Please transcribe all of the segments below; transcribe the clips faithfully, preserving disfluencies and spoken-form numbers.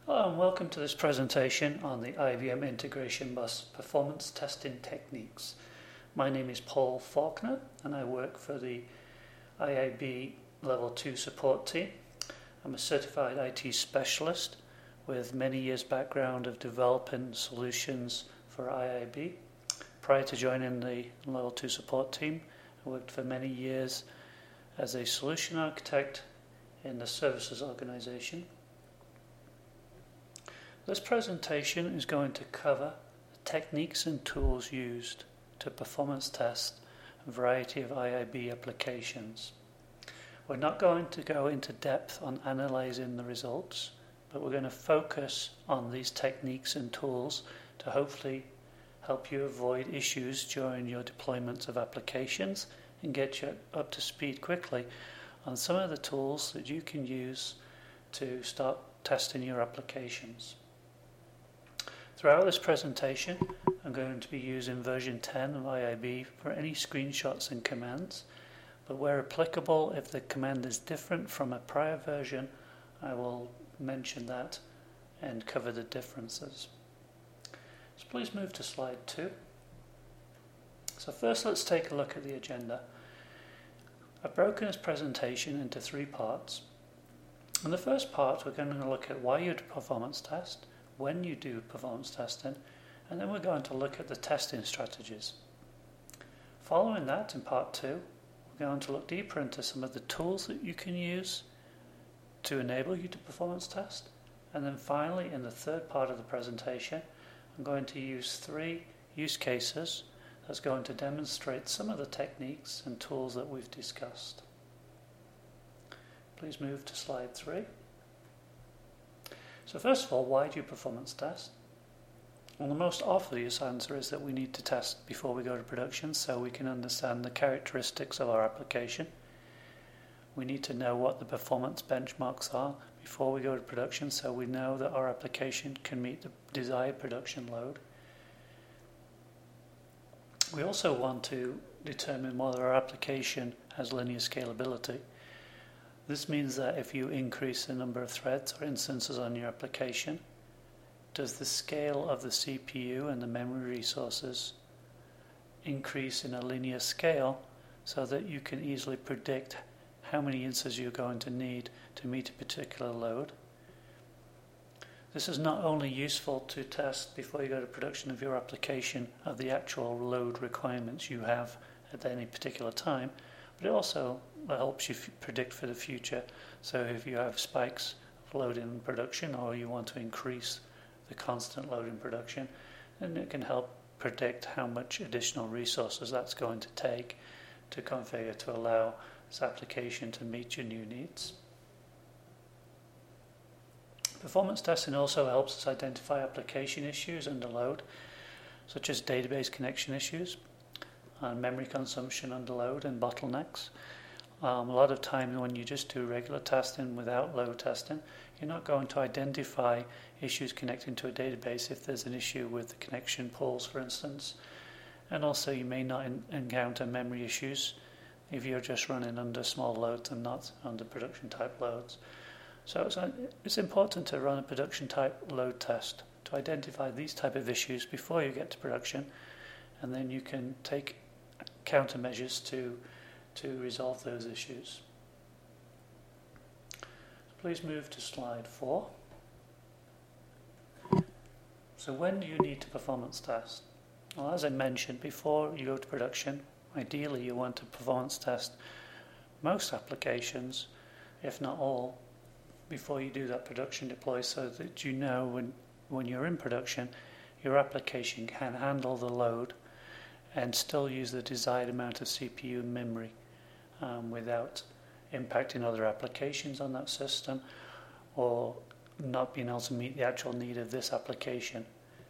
Hello and welcome to this presentation on the I B M Integration Bus Performance Testing Techniques. My name is Paul Faulkner and I work for the I I B Level two support team. I'm a certified I T specialist with many years background of developing solutions for I I B. Prior to joining the Level two support team, I worked for many years as a solution architect in the services organization. This presentation is going to cover the techniques and tools used to performance test a variety of I I B applications. We're not going to go into depth on analyzing the results, but we're going to focus on these techniques and tools to hopefully help you avoid issues during your deployment of applications and get you up to speed quickly on some of the tools that you can use to start testing your applications. Throughout this presentation, I'm going to be using version ten of I I B for any screenshots and commands, but where applicable, if the command is different from a prior version, I will mention that and cover the differences. So please move to slide two. So first let's take a look at the agenda. I've broken this presentation into three parts. In the first part, we're going to look at why you do performance test, when you do performance testing, and then we're going to look at the testing strategies. Following that, in part two, we're going to look deeper into some of the tools that you can use to enable you to performance test. And then finally, in the third part of the presentation, I'm going to use three use cases that's going to demonstrate some of the techniques and tools that we've discussed. Please move to slide three. So first of all, why do you performance test? Well, the most obvious answer is that we need to test before we go to production so we can understand the characteristics of our application. We need to know what the performance benchmarks are before we go to production so we know that our application can meet the desired production load. We also want to determine whether our application has linear scalability. This means that if you increase the number of threads or instances on your application, does the scale of the C P U and the memory resources increase in a linear scale so that you can easily predict how many instances you're going to need to meet a particular load? This is not only useful to test before you go to production of your application of the actual load requirements you have at any particular time, but it also helps you f- predict for the future. So if you have spikes of load in production or you want to increase the constant load in production, then it can help predict how much additional resources that's going to take to configure to allow this application to meet your new needs. Performance testing also helps us identify application issues under load, such as database connection issues, and memory consumption under load and bottlenecks. Um, a lot of times when you just do regular testing without load testing, you're not going to identify issues connecting to a database if there's an issue with the connection pools, for instance. And also you may not in- encounter memory issues if you're just running under small loads and not under production type loads. So it's, it's important to run a production type load test to identify these type of issues before you get to production, and then you can take countermeasures to to resolve those issues. Please move to slide four. So when do you need to performance test? Well, as I mentioned, before you go to production, ideally you want to performance test most applications, if not all, before you do that production deploy so that you know when, when you're in production, your application can handle the load and still use the desired amount of C P U and memory um, without impacting other applications on that system or not being able to meet the actual need of this application.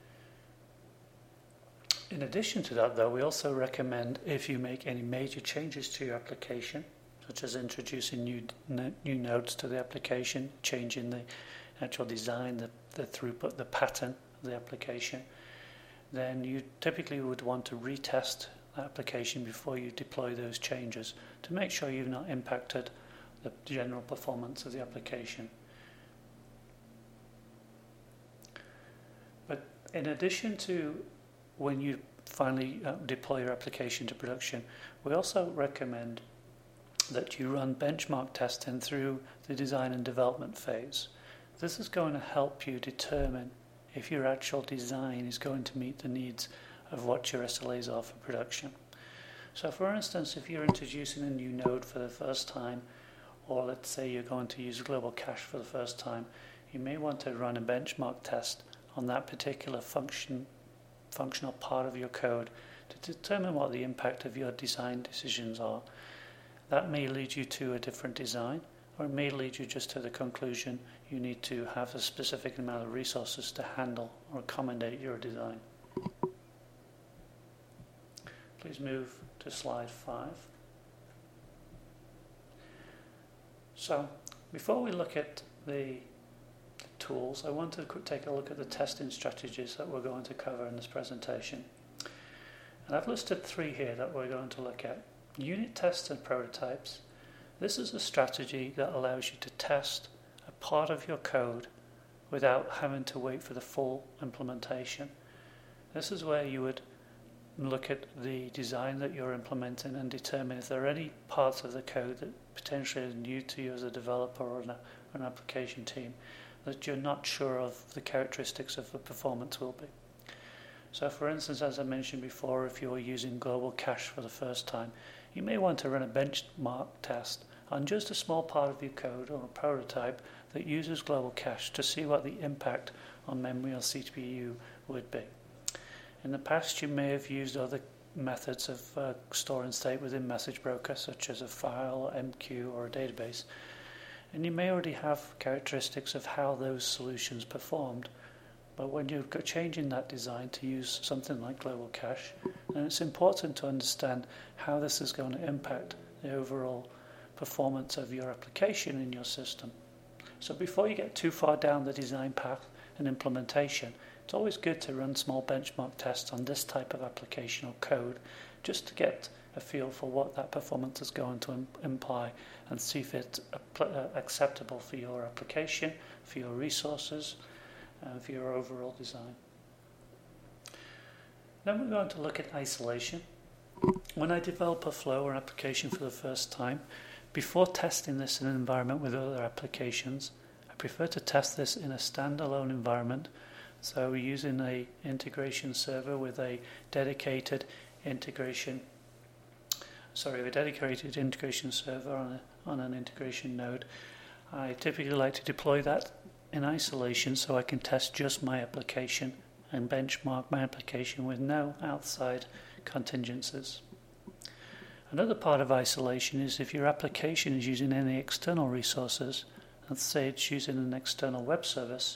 In addition to that, though, we also recommend if you make any major changes to your application, such as introducing new new nodes to the application, changing the actual design, the, the throughput, the pattern of the application, then you typically would want to retest the application before you deploy those changes to make sure you've not impacted the general performance of the application. in addition to when you finally uh, deploy your application to production, we also recommend that you run benchmark testing through the design and development phase. This is going to help you determine if your actual design is going to meet the needs of what your S L As are for production. So for instance, if you're introducing a new node for the first time, or let's say you're going to use global cache for the first time, you may want to run a benchmark test on that particular function, functional part of your code to determine what the impact of your design decisions are. That may lead you to a different design, or it may lead you just to the conclusion you need to have a specific amount of resources to handle or accommodate your design. Please move to slide five. So, before we look at the tools, I want to take a look at the testing strategies that we're going to cover in this presentation. And I've listed three here that we're going to look at. Unit tests and prototypes. This is a strategy that allows you to test a part of your code without having to wait for the full implementation. This is where you would look at the design that you're implementing and determine if there are any parts of the code that potentially are new to you as a developer or an, an application team that you're not sure of the characteristics of the performance will be. So for instance, as I mentioned before, if you're using global cache for the first time, you may want to run a benchmark test on just a small part of your code or a prototype that uses global cache to see what the impact on memory or C P U would be. In the past, you may have used other methods of uh, storing state within Message Broker, such as a file, M Q, or a database. And you may already have characteristics of how those solutions performed. But when you're changing that design to use something like global cache, then it's important to understand how this is going to impact the overall performance of your application in your system. So before you get too far down the design path and implementation, it's always good to run small benchmark tests on this type of application or code just to get a feel for what that performance is going to im- imply and see if it's uh, acceptable for your application, for your resources, and for your overall design. Then we're going to look at isolation. When I develop a flow or application for the first time, before testing this in an environment with other applications, I prefer to test this in a standalone environment. So we're using a integration server with a dedicated integration, sorry, a dedicated integration server on, a, on an integration node. I typically like to deploy that in isolation so I can test just my application and benchmark my application with no outside contingencies. Another part of isolation is if your application is using any external resources, let's say it's using an external web service,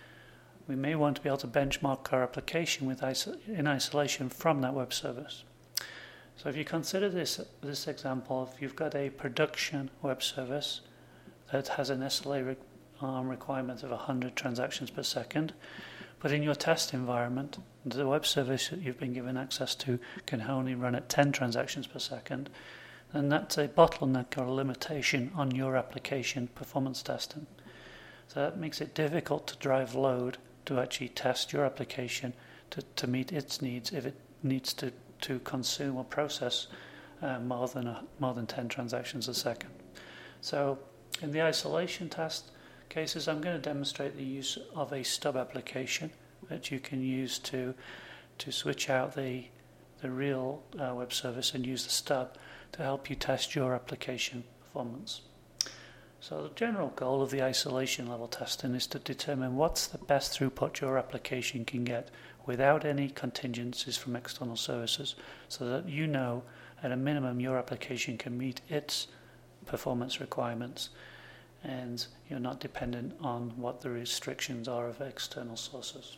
we may want to be able to benchmark our application with iso- in isolation from that web service. So if you consider this this example, if you've got a production web service that has an S L A re- um, requirement of one hundred transactions per second, but in your test environment, the web service that you've been given access to can only run at ten transactions per second, then that's a bottleneck or a limitation on your application performance testing. So that makes it difficult to drive load to actually test your application to, to meet its needs if it needs to, to consume or process uh, more than a, more than ten transactions a second. So in the isolation test cases, I'm going to demonstrate the use of a stub application that you can use to to switch out the the real uh, web service and use the stub to help you test your application performance. So the general goal of the isolation level testing is to determine what's the best throughput your application can get without any contingencies from external services, so that you know at a minimum your application can meet its performance requirements and you're not dependent on what the restrictions are of external sources.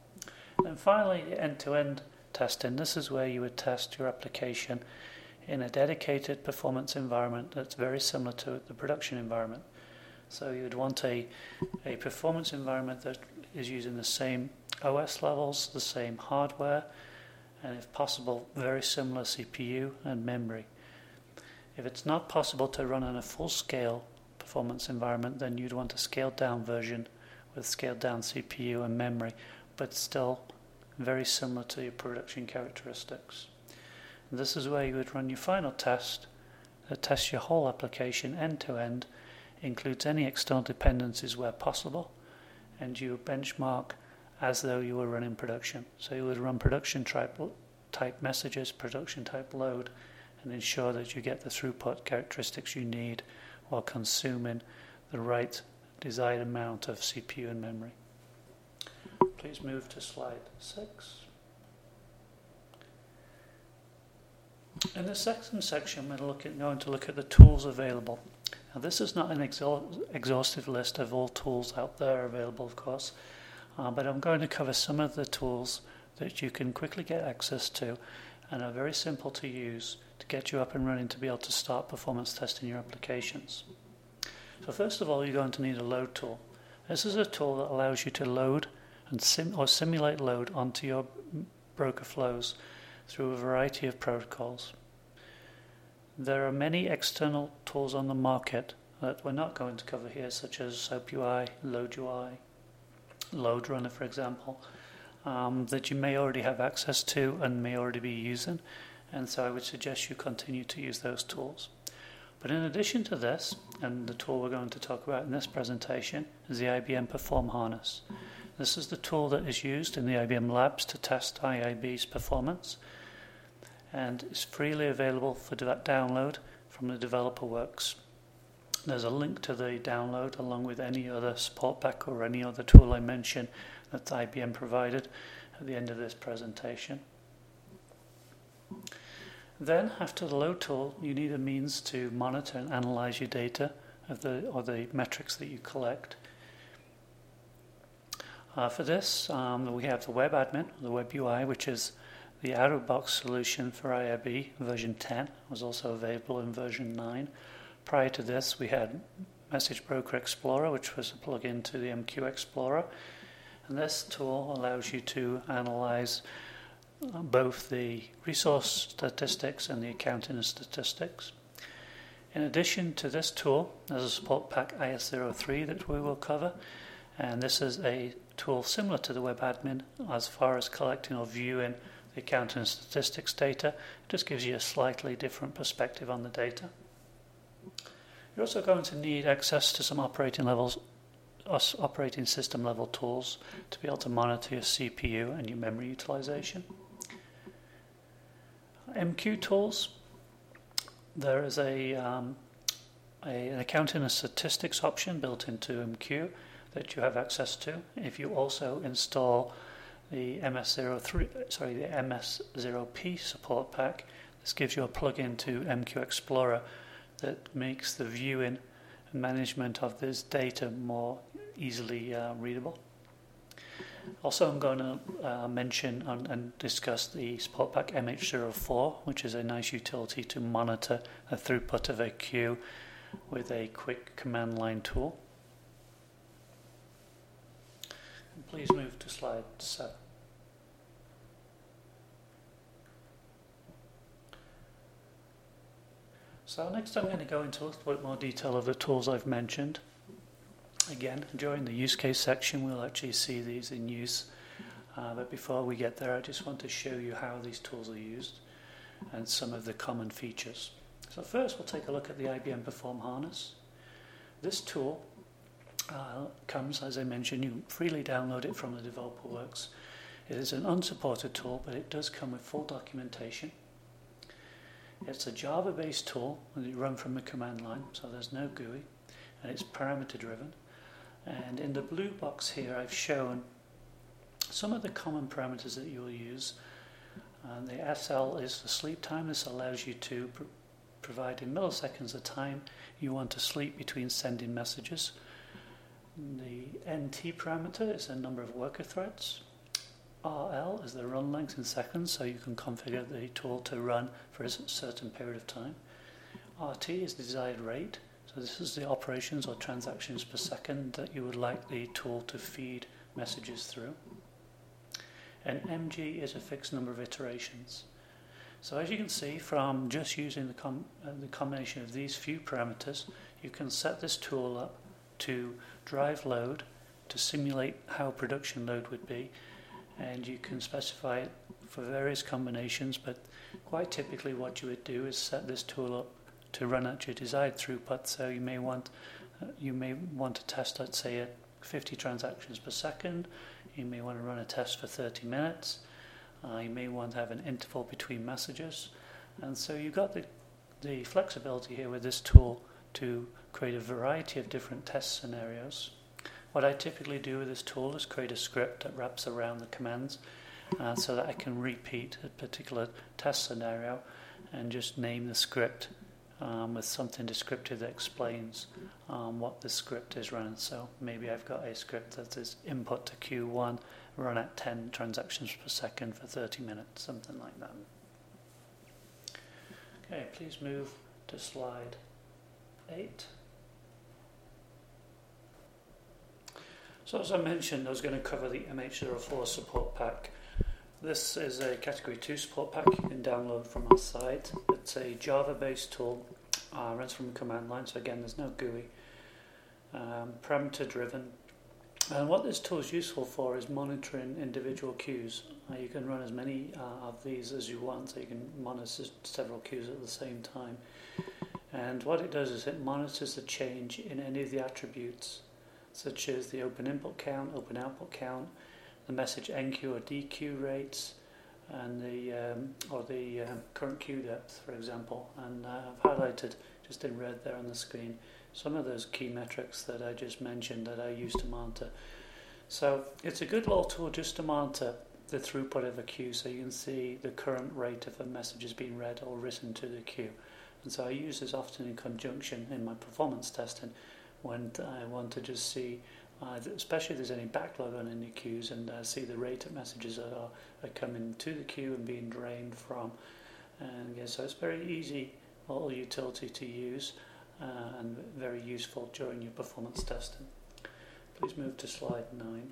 And finally, end-to-end testing. This is where you would test your application in a dedicated performance environment that's very similar to the production environment. So you'd want a, a performance environment that is using the same O S levels, the same hardware, and if possible, very similar C P U and memory. If it's not possible to run on a full-scale performance environment, then you'd want a scaled-down version with scaled-down C P U and memory, but still very similar to your production characteristics. And this is where you would run your final test that tests your whole application end to end, includes any external dependencies where possible, and you benchmark as though you were running production. So you would run production type, type messages, production type load, and ensure that you get the throughput characteristics you need while consuming the right desired amount of C P U and memory. Please move to slide six. In the second section, we're looking, going to look at the tools available. Now, this is not an exha- exhaustive list of all tools out there available, of course, uh, but I'm going to cover some of the tools that you can quickly get access to and are very simple to use to get you up and running to be able to start performance testing your applications. So first of all, you're going to need a load tool. This is a tool that allows you to load and sim- or simulate load onto your broker flows through a variety of protocols. There are many external tools on the market that we're not going to cover here, such as SoapUI, LoadUI, LoadRunner, for example, um, that you may already have access to and may already be using, and so I would suggest you continue to use those tools. But in addition to this, and the tool we're going to talk about in this presentation, is the I B M Perform Harness. This is the tool that is used in the I B M labs to test I A B's performance, and is freely available for download from the developer works. There's a link to the download along with any other support pack or any other tool I mentioned that I B M provided at the end of this presentation. Then, after the load tool, you need a means to monitor and analyze your data of the or the metrics that you collect. Uh, for this, um, we have the Web Admin, the Web U I, which is the out-of-box solution for I A B version ten. It was also available in version nine. Prior to this, we had Message Broker Explorer, which was a plug-in to the M Q Explorer. And this tool allows you to analyze both the resource statistics and the accounting statistics. In addition to this tool, there's a support pack I S zero three that we will cover, and this is a tool similar to the Web Admin as far as collecting or viewing the accounting statistics data. It just gives you a slightly different perspective on the data. You're also going to need access to some operating levels, operating system level tools to be able to monitor your C P U and your memory utilization. M Q tools, there is a, um, a an accounting and statistics option built into M Q that you have access to. If you also install the M S zero three, sorry, the M S zero P support pack, this gives you a plug-in to M Q Explorer that makes the viewing and management of this data more easily uh, readable. Also, I'm going to uh, mention and, and discuss the support pack M H zero four, which is a nice utility to monitor the throughput of a queue with a quick command line tool. And please move to slide seven. So next I'm going to go into a little bit more detail of the tools I've mentioned. Again, during the use case section, we'll actually see these in use. Uh, but before we get there, I just want to show you how these tools are used and some of the common features. So first, we'll take a look at the I B M Perform Harness. This tool uh, comes, as I mentioned, you freely download it from the developer works. It is an unsupported tool, but it does come with full documentation. It's a Java-based tool that you run from the command line, so there's no G U I, and it's parameter-driven. And in the blue box here, I've shown some of the common parameters that you'll use. And the S L is the sleep time. This allows you to pr- provide in milliseconds the time you want to sleep between sending messages. The N T parameter is the number of worker threads. R L is the run length in seconds, so you can configure the tool to run for a certain period of time. R T is the desired rate. So this is the operations or transactions per second that you would like the tool to feed messages through. And M G is a fixed number of iterations. So as you can see from just using the, com- uh, the combination of these few parameters, you can set this tool up to drive load, to simulate how production load would be, and you can specify it for various combinations, but quite typically what you would do is set this tool up to run at your desired throughput. So you may want uh, you may want to test, let's say, at fifty transactions per second. You may want to run a test for thirty minutes. Uh, you may want to have an interval between messages, and so you've got the the flexibility here with this tool to create a variety of different test scenarios. What I typically do with this tool is create a script that wraps around the commands uh, so that I can repeat a particular test scenario and just name the script um, with something descriptive that explains um, what the script is running. So maybe I've got a script that is input to Q one, run at ten transactions per second for thirty minutes, something like that. Okay, please move to slide eight. So as I mentioned, I was going to cover the M H zero four support pack. This is a category two support pack you can download from our site. It's a Java-based tool, uh, runs from a command line, so again there's no G U I, um, parameter driven. And what this tool is useful for is monitoring individual queues. Uh, you can run as many uh, of these as you want, so you can monitor several queues at the same time. And what it does is it monitors the change in any of the attributes, such as the open input count, open output count, the message N Q or D Q rates, and the um, or the um, current queue depth, for example. And uh, I've highlighted just in red there on the screen some of those key metrics that I just mentioned that I use to monitor. So it's a good little tool just to monitor the throughput of a queue, so you can see the current rate of a message is being read or written to the queue. And so I use this often in conjunction in my performance testing when I want to just see, uh, especially if there's any backlog on any queues, and uh, see the rate of messages that are, are coming to the queue and being drained from. And yeah, so it's very easy little utility to use uh, and very useful during your performance testing. Please move to slide nine.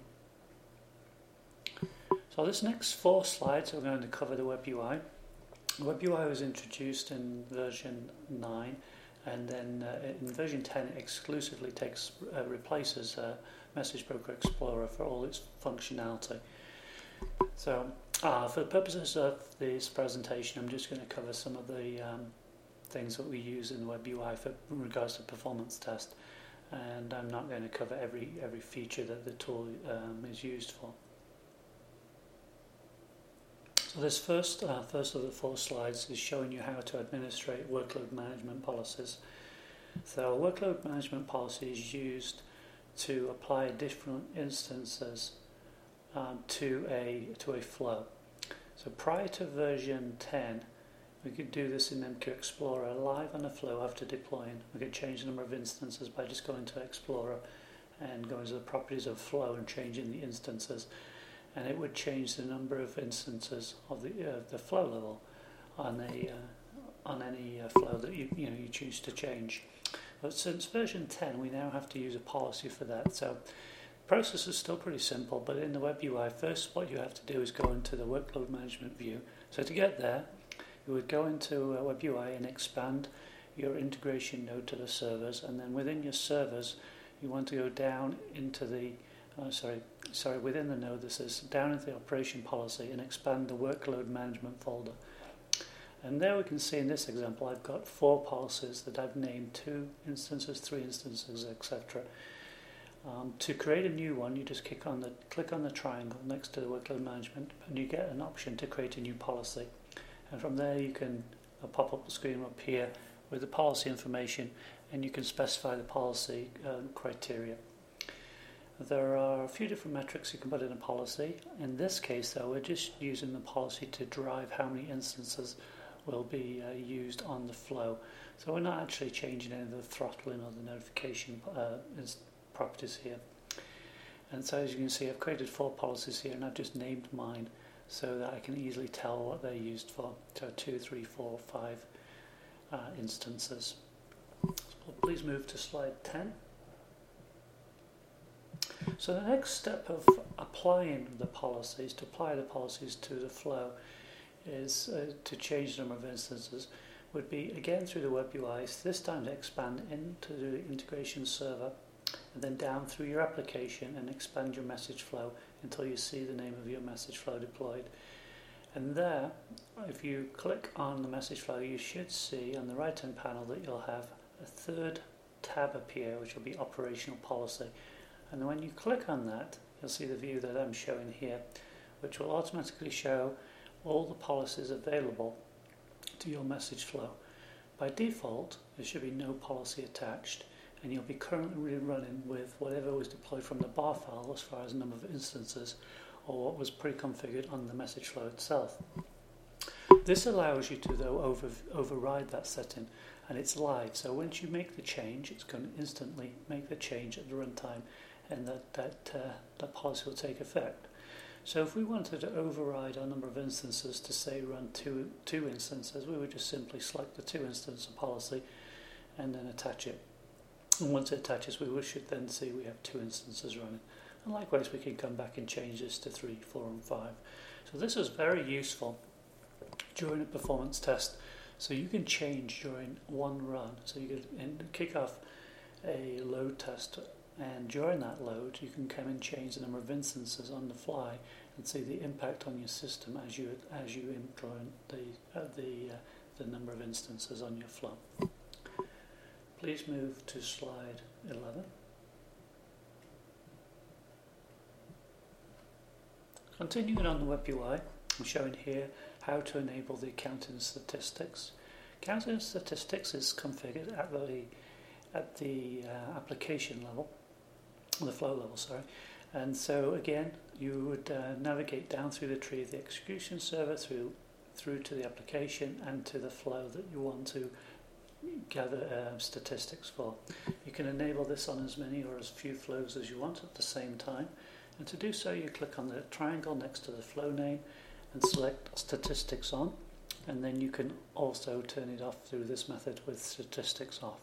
So this next four slides are going to cover the Web U I. Web U I was introduced in version nine, and then uh, in version ten it exclusively takes uh, replaces uh, Message Broker Explorer for all its functionality. So uh, for the purposes of this presentation, I'm just going to cover some of the um, things that we use in Web U I for in regards to performance test, and I'm not going to cover every every feature that the tool um, is used for. So this first, uh, first of the four slides is showing you how to administrate workload management policies. So workload management policy is used to apply different instances um, to a to a flow. So prior to version ten, we could do this in M Q Explorer live on a flow after deploying. We could change the number of instances by just going to Explorer and going to the properties of flow and changing the instances. And it would change the number of instances of the uh, the flow level on a uh, on any uh, flow that you you know you choose to change. But since version ten, we now have to use a policy for that. So the process is still pretty simple, but in the Web U I, first what you have to do is go into the workload management view. So to get there, you would go into uh, Web U I and expand your integration node to the servers, and then within your servers, you want to go down into the Uh, sorry, sorry, within the node, this is down into the operation policy and expand the workload management folder. And there we can see in this example, I've got four policies that I've named two instances, three instances, et cetera. Um, to create a new one, you just click on the click on the triangle next to the workload management, and you get an option to create a new policy. And from there, you can a pop-up screen will appear with the policy information, and you can specify the policy uh, criteria. There are a few different metrics you can put in a policy. In this case, though, we're just using the policy to drive how many instances will be uh, used on the flow. So we're not actually changing any of the throttling or the notification uh, properties here. And so as you can see, I've created four policies here, and I've just named mine so that I can easily tell what they're used for. So two, three, four, five uh, instances. So please move to slide ten. So the next step of applying the policies, to apply the policies to the flow, is uh, to change the number of instances, would be again through the Web U I, this time to expand into the integration server and then down through your application and expand your message flow until you see the name of your message flow deployed. And there, if you click on the message flow, you should see on the right hand panel that you'll have a third tab appear, which will be operational policy. And when you click on that, you'll see the view that I'm showing here, which will automatically show all the policies available to your message flow. By default, there should be no policy attached, and you'll be currently running with whatever was deployed from the bar file as far as number of instances, or what was pre-configured on the message flow itself. This allows you to, though, over, override that setting, and it's live. So once you make the change, it's going to instantly make the change at the runtime, and that, that, uh, that policy will take effect. So if we wanted to override our number of instances to, say, run two, two instances, we would just simply select the two instance policy and then attach it. And once it attaches, we should then see we have two instances running. And likewise, we can come back and change this to three, four, and five. So this is very useful during a performance test. So you can change during one run. So you could kick off a load test, and during that load, you can come and change the number of instances on the fly and see the impact on your system as you as you increment the uh, the uh, the number of instances on your flow. Please move to slide eleven. Continuing on the web U I, I'm showing here how to enable the counting statistics. Counting statistics is configured at the at the uh, application level, the flow level, sorry. And so again, you would uh, navigate down through the tree of the execution server through through to the application and to the flow that you want to gather uh, statistics for. You can enable this on as many or as few flows as you want at the same time. And to do so, you click on the triangle next to the flow name and select statistics on, and then you can also turn it off through this method with statistics off.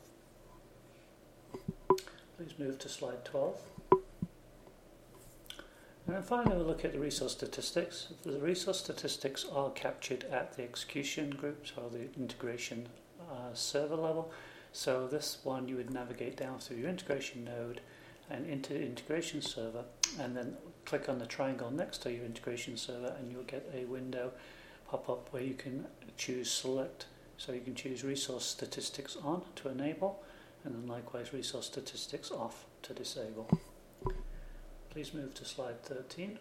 Please move to slide twelve. And then finally we'll look at the resource statistics. The resource statistics are captured at the execution groups or the integration uh, server level. So this one you would navigate down through your integration node and into the integration server, and then click on the triangle next to your integration server, and you'll get a window pop up where you can choose select. So you can choose resource statistics on to enable, and then likewise resource statistics off to disable. Please move to slide thirteen.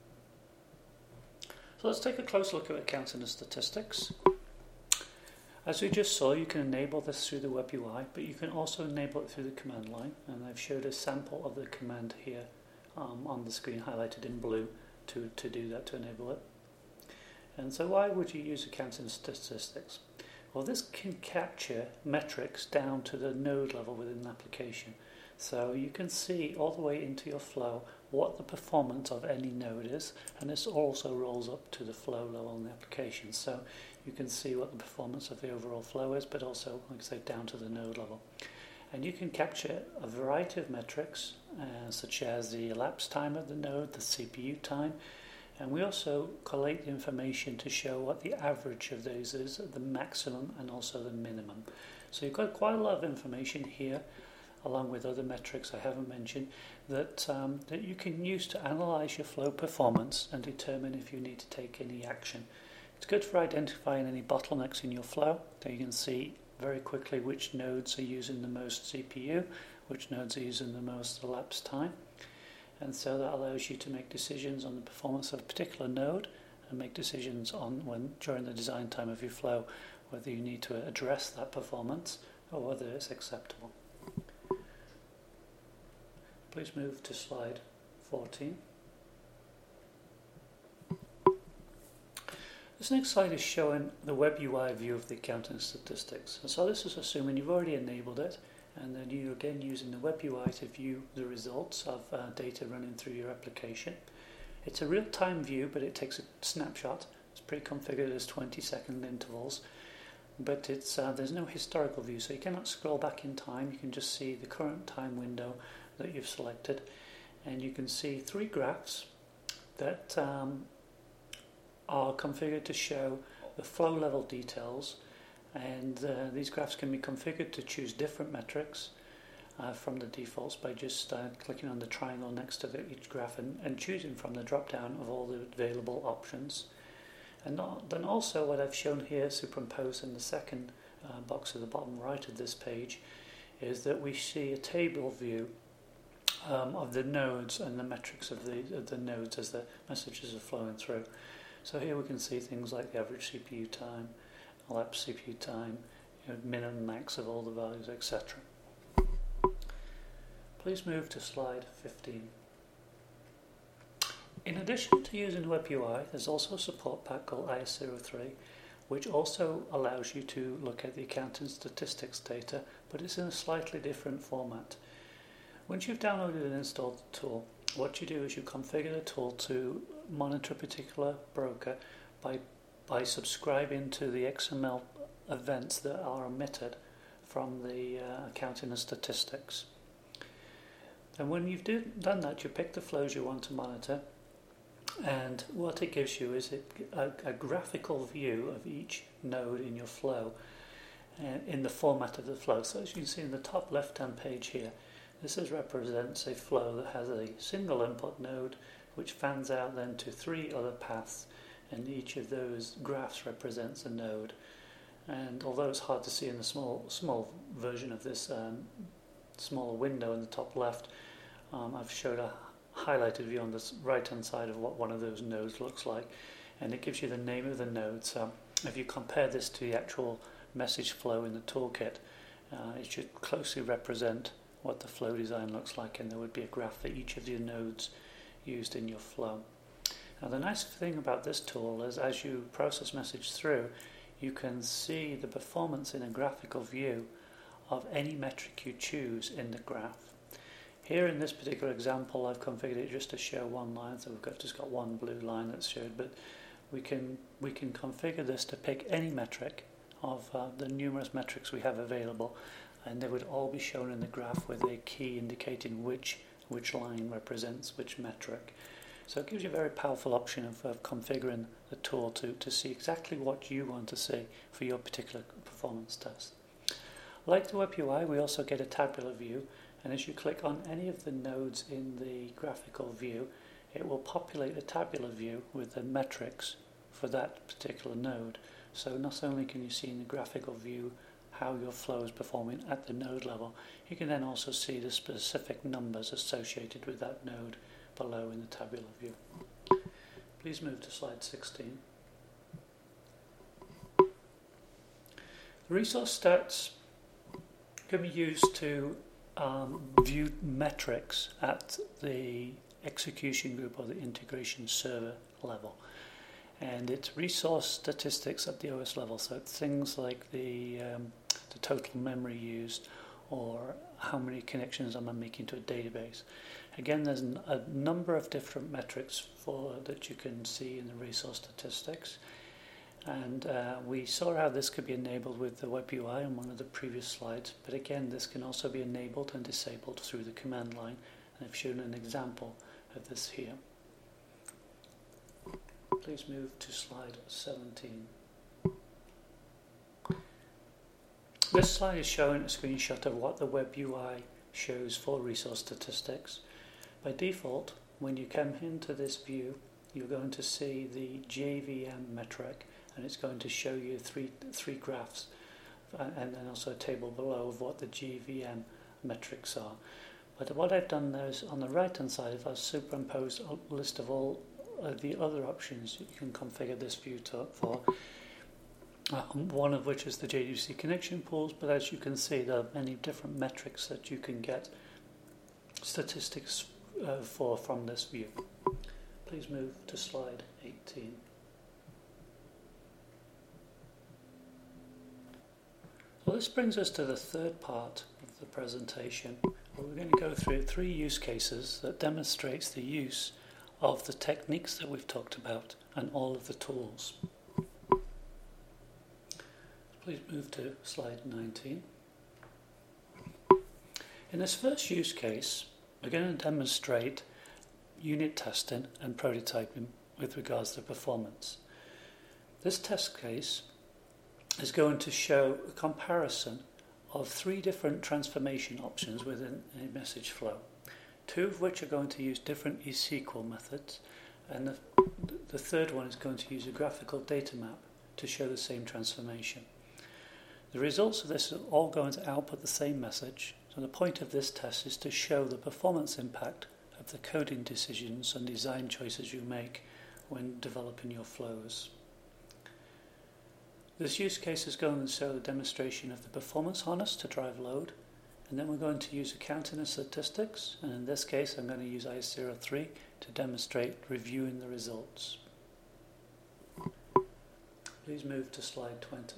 So let's take a close look at accounting and statistics. As we just saw, you can enable this through the web U I, but you can also enable it through the command line, and I've showed a sample of the command here um, on the screen highlighted in blue to, to do that, to enable it. And so why would you use accounting statistics? Well, this can capture metrics down to the node level within an application. So you can see all the way into your flow what the performance of any node is, and this also rolls up to the flow level in the application. So you can see what the performance of the overall flow is, but also, like I say, down to the node level. And you can capture a variety of metrics, uh, such as the elapsed time of the node, the C P U time, and we also collate the information to show what the average of those is, the maximum and also the minimum. So you've got quite a lot of information here, along with other metrics I haven't mentioned, that, um, that you can use to analyze your flow performance and determine if you need to take any action. It's good for identifying any bottlenecks in your flow, so you can see very quickly which nodes are using the most C P U, which nodes are using the most elapsed time. And so that allows you to make decisions on the performance of a particular node and make decisions on when during the design time of your flow whether you need to address that performance or whether it's acceptable. Please move to slide fourteen. This next slide is showing the web U I view of the accounting statistics. And so this is assuming you've already enabled it, and then you're again using the web U I to view the results of uh, data running through your application. It's a real-time view, but it takes a snapshot. It's pre-configured as twenty second intervals, but it's uh, there's no historical view, so you cannot scroll back in time. You can just see the current time window that you've selected, and you can see three graphs that um, are configured to show the flow level details, and uh, these graphs can be configured to choose different metrics. uh, from the defaults by just uh, clicking on the triangle next to the, each graph and, and choosing from the drop down of all the available options. And not, then also what I've shown here superimposed in the second uh, box at the bottom right of this page is that we see a table view um, of the nodes and the metrics of the, of the nodes as the messages are flowing through. So here we can see things like the average C P U time, elapsed C P U time, you know, min and max of all the values, et cetera. Please move to slide fifteen. In addition to using WebUI, there's also a support pack called I S zero three, which also allows you to look at the accounting statistics data, but it's in a slightly different format. Once you've downloaded and installed the tool, what you do is you configure the tool to monitor a particular broker by, by subscribing to the X M L events that are emitted from the uh, accounting and statistics. And when you've do, done that, you pick the flows you want to monitor, and what it gives you is it, a, a graphical view of each node in your flow uh, in the format of the flow. So as you can see in the top left hand page here, this is, represents a flow that has a single input node which fans out then to three other paths, and each of those graphs represents a node. And although it's hard to see in the small small version of this um, smaller window in the top left, um, I've showed a highlighted view on the right hand side of what one of those nodes looks like, and it gives you the name of the node. So if you compare this to the actual message flow in the toolkit, uh, it should closely represent what the flow design looks like, and there would be a graph for each of the nodes used in your flow. Now the nice thing about this tool is as you process message through, you can see the performance in a graphical view of any metric you choose in the graph. Here in this particular example I've configured it just to show one line, so we've got, just got one blue line that's showed, but we can, we can configure this to pick any metric of uh, the numerous metrics we have available, and they would all be shown in the graph with a key indicating which which line represents which metric. So it gives you a very powerful option of, of configuring the tool to, to see exactly what you want to see for your particular performance test. Like the WebUI, we also get a tabular view, and as you click on any of the nodes in the graphical view, it will populate a tabular view with the metrics for that particular node. So not only can you see in the graphical view how your flow is performing at the node level, you can then also see the specific numbers associated with that node below in the tabular view. Please move to slide sixteen. The resource stats can be used to um, view metrics at the execution group or the integration server level. And it's resource statistics at the O S level, so it's things like the, um, the total memory used, or how many connections am I making to a database. Again, there's n- a number of different metrics for that you can see in the resource statistics, and uh, we saw how this could be enabled with the WebUI on one of the previous slides, but again this can also be enabled and disabled through the command line, and I've shown an example of this here. Please move to slide seventeen. This slide is showing a screenshot of what the WebUI shows for resource statistics. By default, when you come into this view, you're going to see the J V M metric, and it's going to show you three three graphs, and then also a table below of what the J V M metrics are. But what I've done there is on the right hand side, if I superimpose a list of all uh, the other options you can configure this view to, for, uh, one of which is the J D B C connection pools, but as you can see there are many different metrics that you can get statistics uh, for from this view. Please move to slide eighteen. Well, this brings us to the third part of the presentation, where we're going to go through three use cases that demonstrates the use of the techniques that we've talked about and all of the tools. Please move to slide nineteen. In this first use case, we're going to demonstrate unit testing and prototyping with regards to performance. This test case is going to show a comparison of three different transformation options within a message flow, two of which are going to use different eSQL methods, and the, the third one is going to use a graphical data map to show the same transformation. The results of this are all going to output the same message, so the point of this test is to show the performance impact of the coding decisions and design choices you make when developing your flows. This use case is going to show the demonstration of the performance harness to drive load, and then we're going to use accounting and statistics, and in this case I'm going to use I S zero three to demonstrate reviewing the results. Please move to slide twenty.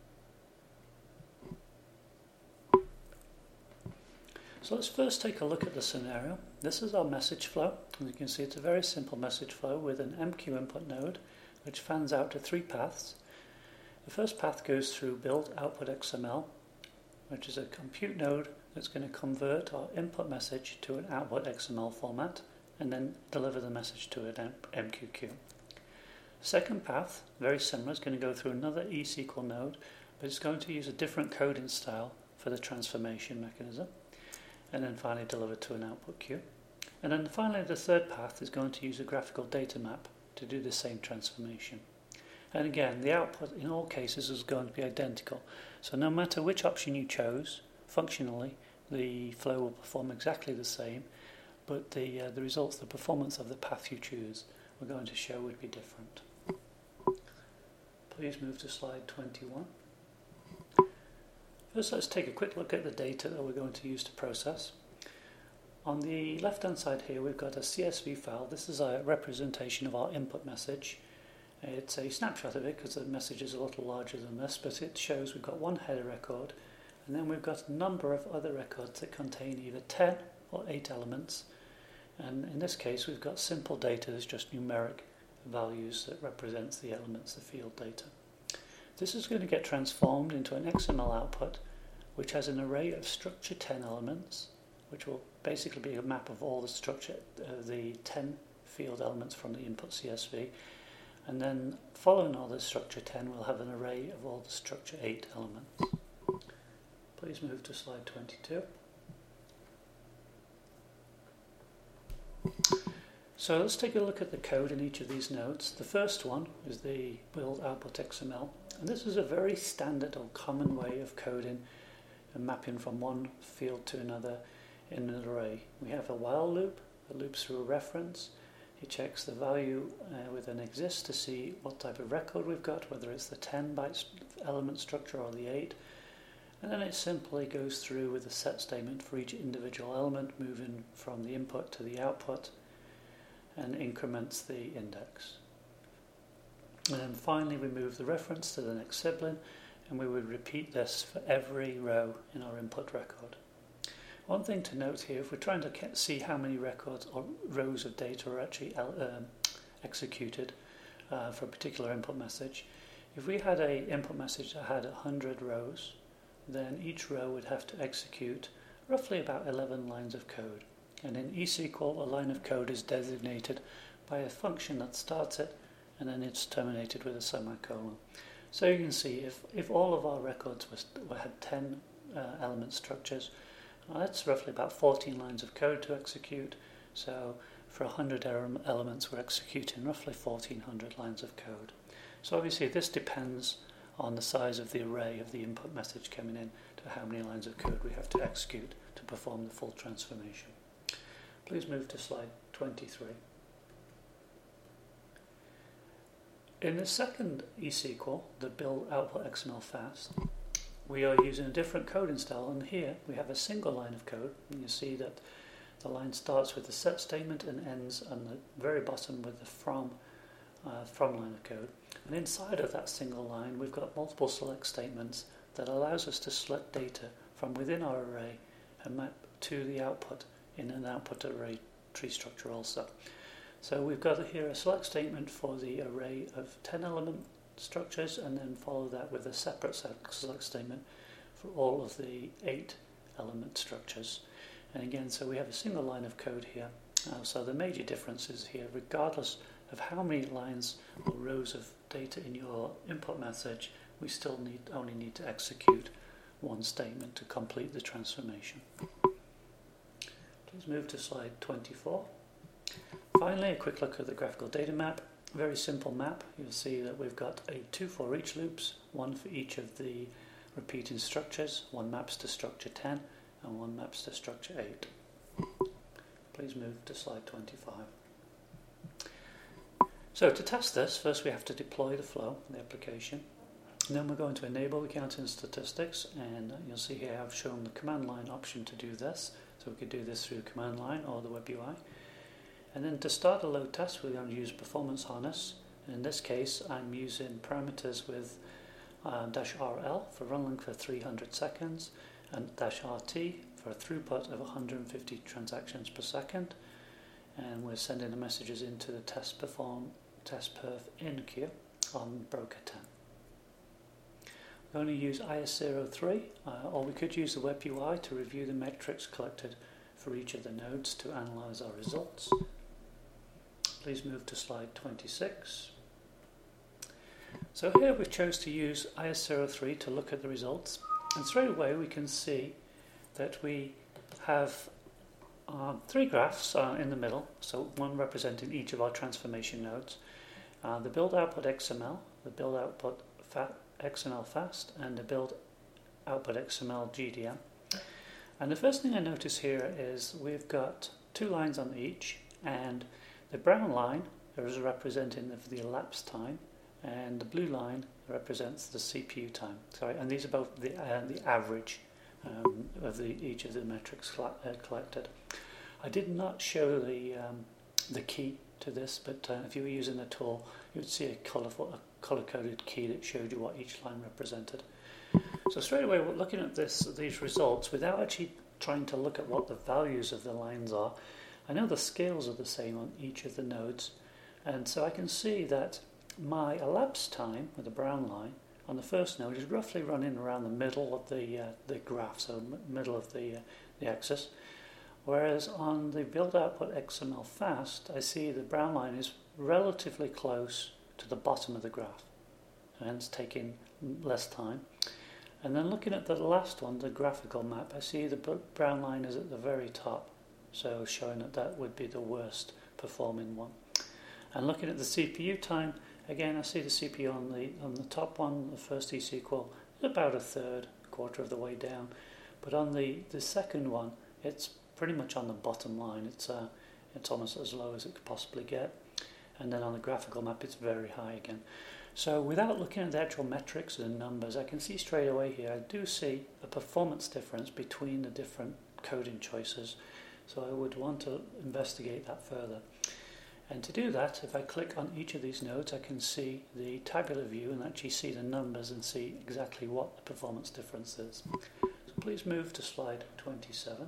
So let's first take a look at the scenario. This is our message flow. As you can see, it's a very simple message flow with an M Q input node which fans out to three paths. The first path goes through build output X M L, which is a compute node that's going to convert our input message to an output X M L format and then deliver the message to an M Q Q. The second path, very similar, is going to go through another eSQL node, but it's going to use a different coding style for the transformation mechanism, and then finally deliver to an output queue. And then finally the third path is going to use a graphical data map to do the same transformation. And again, the output in all cases is going to be identical. So no matter which option you chose, functionally the flow will perform exactly the same, but the, uh, the results, the performance of the path you choose, we're going to show would be different. Please move to slide twenty-one. First, let's take a quick look at the data that we're going to use to process. On the left-hand side here, we've got a C S V file. This is a representation of our input message. It's a snapshot of it because the message is a little larger than this, but it shows we've got one header record, and then we've got a number of other records that contain either ten or eight elements. And in this case, we've got simple data. There's just numeric values that represents the elements, the field data. This is going to get transformed into an X M L output, which has an array of structure ten elements, which will basically be a map of all the structure, uh, the ten field elements from the input C S V. And then following all the structure ten, we'll have an array of all the structure eight elements. Please move to slide twenty-two. So let's take a look at the code in each of these nodes. The first one is the build output X M L. And this is a very standard or common way of coding and mapping from one field to another in an array. We have a while loop that loops through a reference. It checks the value uh, with an exist to see what type of record we've got, whether it's the ten byte element structure or the eight. And then it simply goes through with a set statement for each individual element, moving from the input to the output, and increments the index. And then finally we move the reference to the next sibling, and we would repeat this for every row in our input record. One thing to note here, if we're trying to see how many records or rows of data are actually um, executed uh, for a particular input message, if we had an input message that had one hundred rows, then each row would have to execute roughly about eleven lines of code. And in eSQL, a line of code is designated by a function that starts it, and then it's terminated with a semicolon. So you can see if, if all of our records was, had ten uh, element structures, well, that's roughly about fourteen lines of code to execute. So for one hundred elements, we're executing roughly fourteen hundred lines of code. So obviously this depends on the size of the array of the input message coming in to how many lines of code we have to execute to perform the full transformation. Please move to slide twenty-three. In the second eSQL, the build output X M L fast, we are using a different coding style, and here we have a single line of code, and you see that the line starts with the set statement and ends on the very bottom with the from, uh, from line of code. And inside of that single line, we've got multiple select statements that allows us to select data from within our array and map to the output in an output array tree structure also. So we've got here a select statement for the array of ten element structures, and then follow that with a separate select statement for all of the eight element structures. And again, so we have a single line of code here. Uh, so the major difference is here, regardless of how many lines or rows of data in your input message, we still need only need to execute one statement to complete the transformation. Please move to slide twenty-four. Finally, a quick look at the graphical data map. Very simple map. You'll see that we've got a two for each loops, one for each of the repeating structures. One maps to structure ten and one maps to structure eight. Please move to slide twenty-five. So to test this, first we have to deploy the flow, the application. And then we're going to enable the counting statistics, and you'll see here I've shown the command line option to do this. So we could do this through the command line or the web U I. And then to start a load test, we're going to use performance harness. And in this case, I'm using parameters with uh, dash R L for run length for three hundred seconds and dash R T for a throughput of one hundred fifty transactions per second. And we're sending the messages into the test perform test perf in queue on broker ten. We're going to use I S zero three, uh, or we could use the web U I to review the metrics collected for each of the nodes to analyze our results. Please move to slide twenty-six. So here we chose to use I S zero three to look at the results, and straight away we can see that we have uh, three graphs uh, in the middle, so one representing each of our transformation nodes. Uh, the build output X M L, the build output fat X M L fast, and the build output X M L G D M. And the first thing I notice here is we've got two lines on each, and the brown line is representing the elapsed time, and the blue line represents the C P U time. Sorry, and these are both the uh, the average um, of the each of the metrics uh, collected. I did not show the um, the key to this, but uh, if you were using the tool, you would see a colorful, a color-coded key that showed you what each line represented. So straight away, we're looking at this these results without actually trying to look at what the values of the lines are. I know the scales are the same on each of the nodes, and so I can see that my elapsed time with the brown line on the first node is roughly running around the middle of the uh, the graph, so m middle of the uh, the axis. Whereas on the build output X M L fast, I see the brown line is relatively close to the bottom of the graph, hence taking less time. And then looking at the last one, the graphical map, I see the brown line is at the very top, so showing that that would be the worst performing one. And looking at the C P U time, again I see the C P U on the on the top one, the first E-sequel, is about a third, quarter of the way down. But on the, the second one, it's pretty much on the bottom line. It's uh, it's almost as low as it could possibly get. And then on the graphical map, it's very high again. So without looking at the actual metrics and numbers, I can see straight away here, I do see a performance difference between the different coding choices. So I would want to investigate that further. And to do that, if I click on each of these nodes, I can see the tabular view and actually see the numbers and see exactly what the performance difference is. So please move to slide twenty-seven.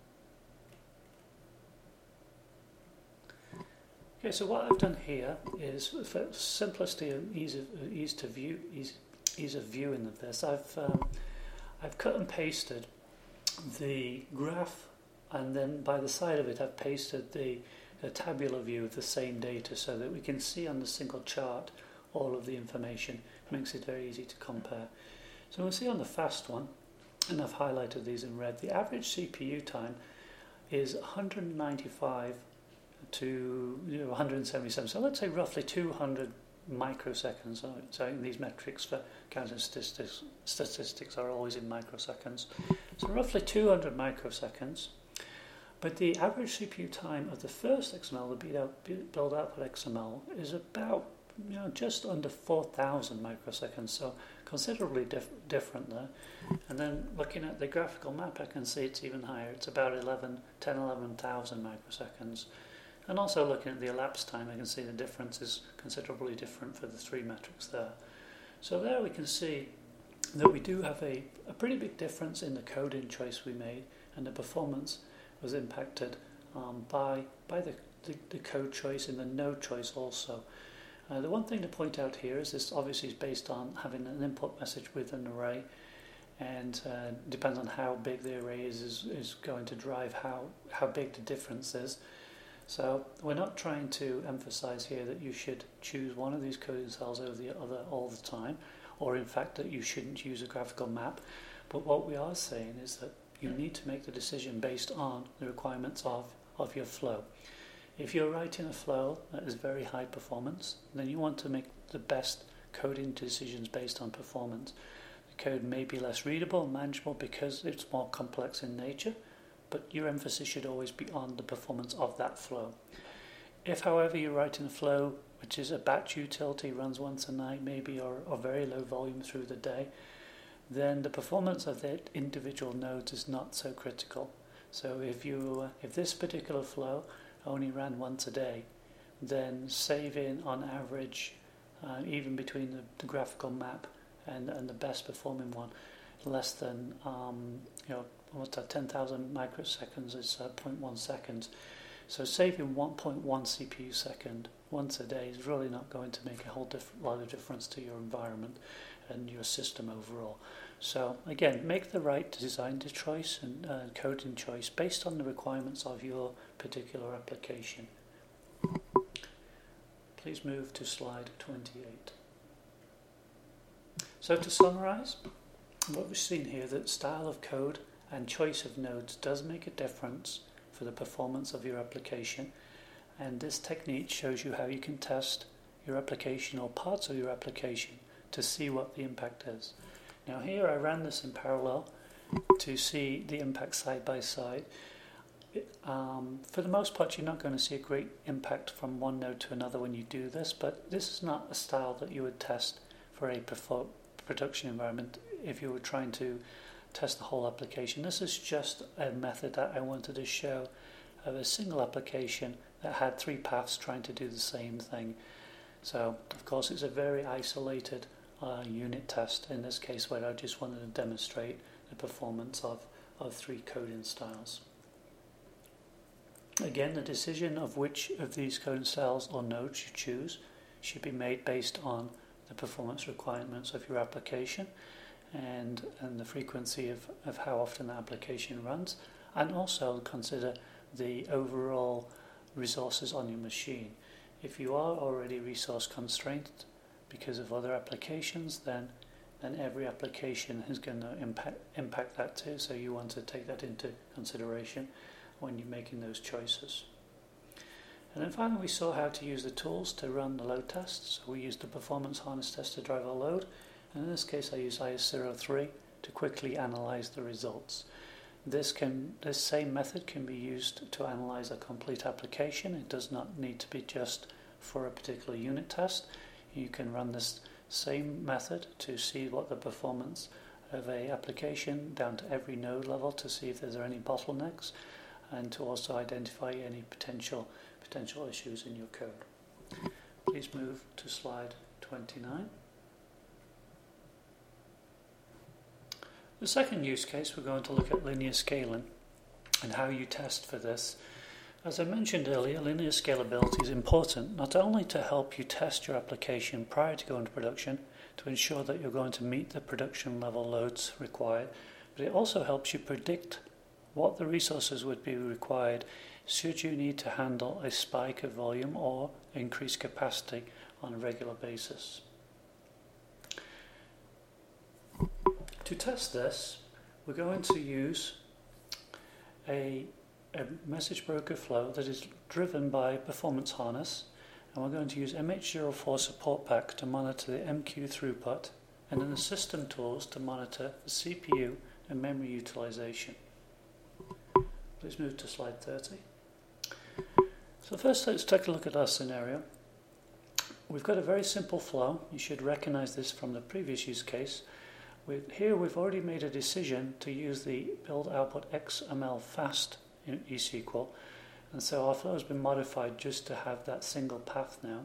Okay, so what I've done here is, for simplicity and ease of ease to view, ease, ease of viewing of this, I've um, I've cut and pasted the graph, and then by the side of it, I've pasted the, the tabular view of the same data, so that we can see on the single chart all of the information. It makes it very easy to compare. So we'll see on the fast one, and I've highlighted these in red. The average C P U time is one hundred ninety-five to you know, one hundred seventy-seven, so let's say roughly two hundred microseconds. So, so these metrics for counting statistics, statistics are always in microseconds. So roughly two hundred microseconds. But the average C P U time of the first X M L, the build output X M L, is about you know just under four thousand microseconds. So considerably diff different there. And then looking at the graphical map, I can see it's even higher. It's about eleven, ten, eleven thousand microseconds. And also looking at the elapsed time, I can see the difference is considerably different for the three metrics there. So there we can see that we do have a, a pretty big difference in the coding choice we made, and the performance was impacted um, by, by the, the, the code choice and the node choice also. Uh, the one thing to point out here is this obviously is based on having an input message with an array, and uh, depends on how big the array is, is, is going to drive how, how big the difference is. So we're not trying to emphasize here that you should choose one of these coding cells over the other all the time, or in fact that you shouldn't use a graphical map. But what we are saying is that you need to make the decision based on the requirements of, of your flow. If you're writing a flow that is very high performance, then you want to make the best coding decisions based on performance. The code may be less readable and manageable because it's more complex in nature, but your emphasis should always be on the performance of that flow. If, however, you're writing a flow which is a batch utility, runs once a night maybe, or, or very low volume through the day, then the performance of the individual nodes is not so critical. So if you, uh, if this particular flow only ran once a day, then saving on average, uh, even between the, the graphical map and, and the best performing one, less than um, you know what's that, ten thousand microseconds is uh, zero point one seconds. So saving one point one C P U second once a day is really not going to make a whole diff- lot of difference to your environment and your system overall. So again, make the right design choice and uh, coding choice based on the requirements of your particular application. Please move to slide twenty-eight. So to summarize, what we've seen here, that style of code and choice of nodes does make a difference for the performance of your application, and this technique shows you how you can test your application or parts of your application to see what the impact is. Now here I ran this in parallel to see the impact side by side. Um, for the most part, you're not going to see a great impact from one node to another when you do this, but this is not a style that you would test for a perfor- production environment if you were trying to test the whole application. This is just a method that I wanted to show of a single application that had three paths trying to do the same thing. So, of course, it's a very isolated uh, unit test in this case, where I just wanted to demonstrate the performance of, of three coding styles. Again, the decision of which of these coding styles or nodes you choose should be made based on the performance requirements of your application and, and the frequency of, of how often the application runs, and also consider the overall resources on your machine. If you are already resource constrained because of other applications, then then every application is going to impact impact that too, so you want to take that into consideration when you're making those choices. And then finally, we saw how to use the tools to run the load tests. So we used the performance harness test to drive our load, and in this case I use I S zero three to quickly analyze the results. This can this same method can be used to analyze a complete application. It does not need to be just for a particular unit test. You can run this same method to see what the performance of a application down to every node level, to see if there's any bottlenecks, and to also identify any potential potential issues in your code. Please move to slide twenty-nine. The second use case, we're going to look at linear scaling and how you test for this. As I mentioned earlier, linear scalability is important not only to help you test your application prior to going to production to ensure that you're going to meet the production level loads required, but it also helps you predict what the resources would be required should you need to handle a spike of volume or increased capacity on a regular basis. To test this, we're going to use a, a message broker flow that is driven by performance harness, and we're going to use M H zero four support pack to monitor the M Q throughput, and then the system tools to monitor the C P U and memory utilization. Please move to slide thirty. So first, let's take a look at our scenario. We've got a very simple flow. You should recognize this from the previous use case. With, here we've already made a decision to use the build output X M L fast in E S Q L, and so our flow has been modified just to have that single path now.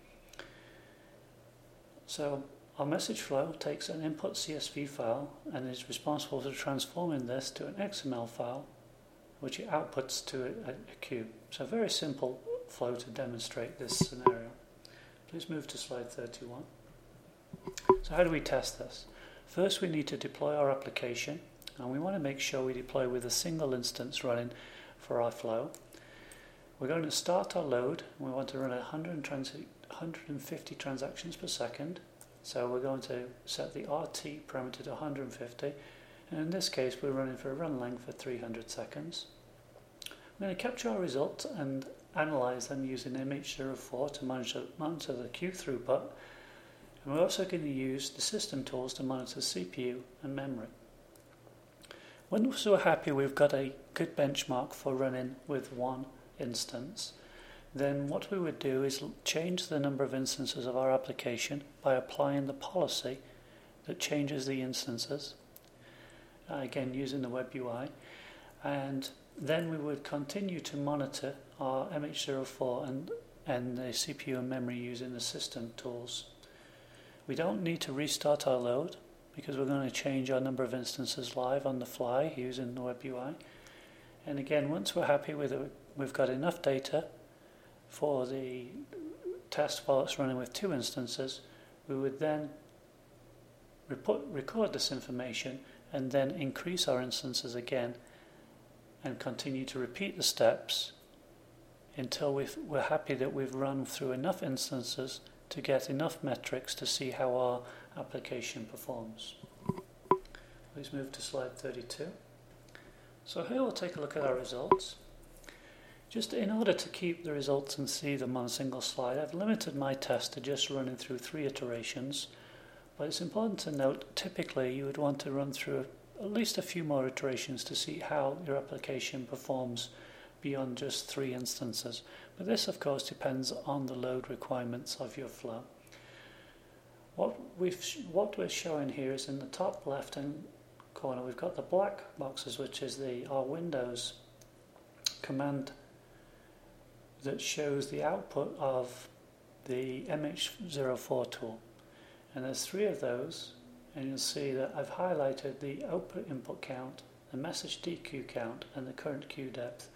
So our message flow takes an input C S V file and is responsible for transforming this to an X M L file, which it outputs to a, a queue. So a very simple flow to demonstrate this scenario. Please move to slide thirty-one. So how do we test this? First, we need to deploy our application, and we want to make sure we deploy with a single instance running for our flow. We're going to start our load, and we want to run one hundred, trans- one hundred fifty transactions per second. So we're going to set the R T parameter to one hundred fifty, And in this case, we're running for a run length of three hundred seconds. I'm going to capture our results and analyze them using M H zero four to monitor, monitor the queue throughput. And we're also going to use the system tools to monitor C P U and memory. Once we're happy we've got a good benchmark for running with one instance, then what we would do is change the number of instances of our application by applying the policy that changes the instances, uh, again using the web U I, and then we would continue to monitor our M H zero four and, and the C P U and memory using the system tools. We don't need to restart our load because we're going to change our number of instances live on the fly using the web U I. And again, once we're happy with it, we've got enough data for the test while it's running with two instances, we would then report, record this information and then increase our instances again and continue to repeat the steps until we've, we're happy that we've run through enough instances to get enough metrics to see how our application performs. Please move to slide thirty-two. So here we'll take a look at our results. Just in order to keep the results and see them on a single slide, I've limited my test to just running through three iterations, but it's important to note typically you would want to run through at least a few more iterations to see how your application performs beyond just three instances. But this of course depends on the load requirements of your flow. What, we've, what we're showing here is in the top left hand corner we've got the black boxes, which is the our Windows command that shows the output of the M H zero four tool. And there's three of those, and you'll see that I've highlighted the output input count, the message D Q count, and the current queue depth.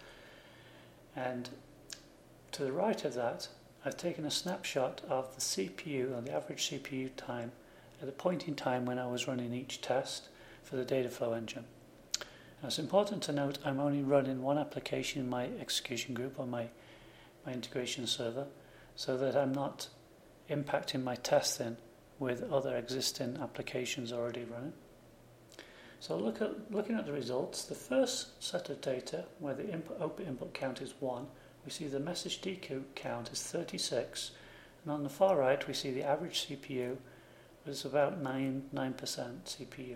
And to the right of that, I've taken a snapshot of the C P U, or the average C P U time, at the point in time when I was running each test for the data flow engine. Now it's important to note I'm only running one application in my execution group, or my, my integration server, so that I'm not impacting my testing with other existing applications already running. So look at, looking at the results, the first set of data where the input, output input count is one, we see the message D Q count is thirty-six, and on the far right we see the average C P U is about nine percent C P U.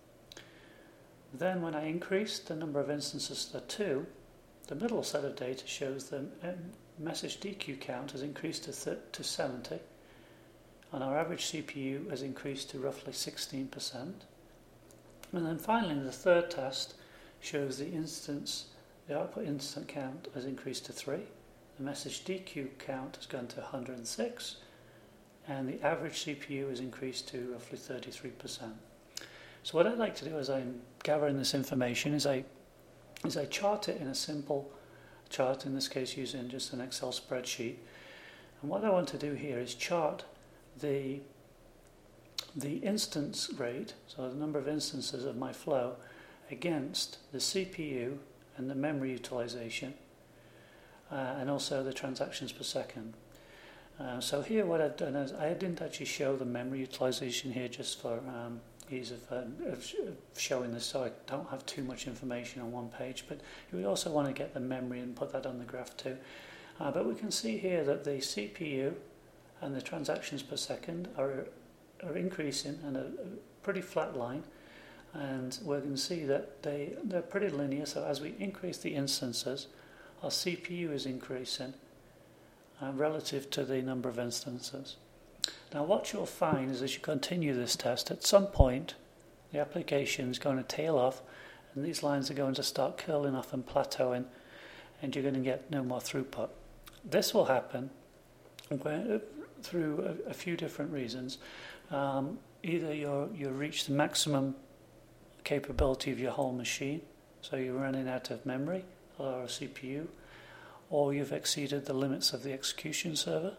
Then when I increase the number of instances to two, the middle set of data shows the message D Q count has increased to, to seventy, and our average C P U has increased to roughly sixteen percent. And then finally the third test shows the instance, the output instant count has increased to three, the message D Q count has gone to one hundred six, and the average C P U has increased to roughly thirty-three percent. So what I'd like to do as I'm gathering this information is I, is I chart it in a simple chart, in this case using just an Excel spreadsheet. And what I want to do here is chart the the instance rate, so the number of instances of my flow, against the C P U and the memory utilization, uh, and also the transactions per second. Uh, so here what I've done is I didn't actually show the memory utilization here just for um, ease of, uh, of showing this, so I don't have too much information on one page, but you would also want to get the memory and put that on the graph too. Uh, but we can see here that the C P U and the transactions per second are are increasing in a, a pretty flat line, and we can see that they, they're pretty linear, so as we increase the instances, our C P U is increasing uh, relative to the number of instances. Now what you'll find is as you continue this test, at some point the application is going to tail off and these lines are going to start curling off and plateauing, and you're going to get no more throughput. This will happen through a, a few different reasons. Um, either you're, you reach the maximum capability of your whole machine, so you're running out of memory or C P U, or you've exceeded the limits of the execution server,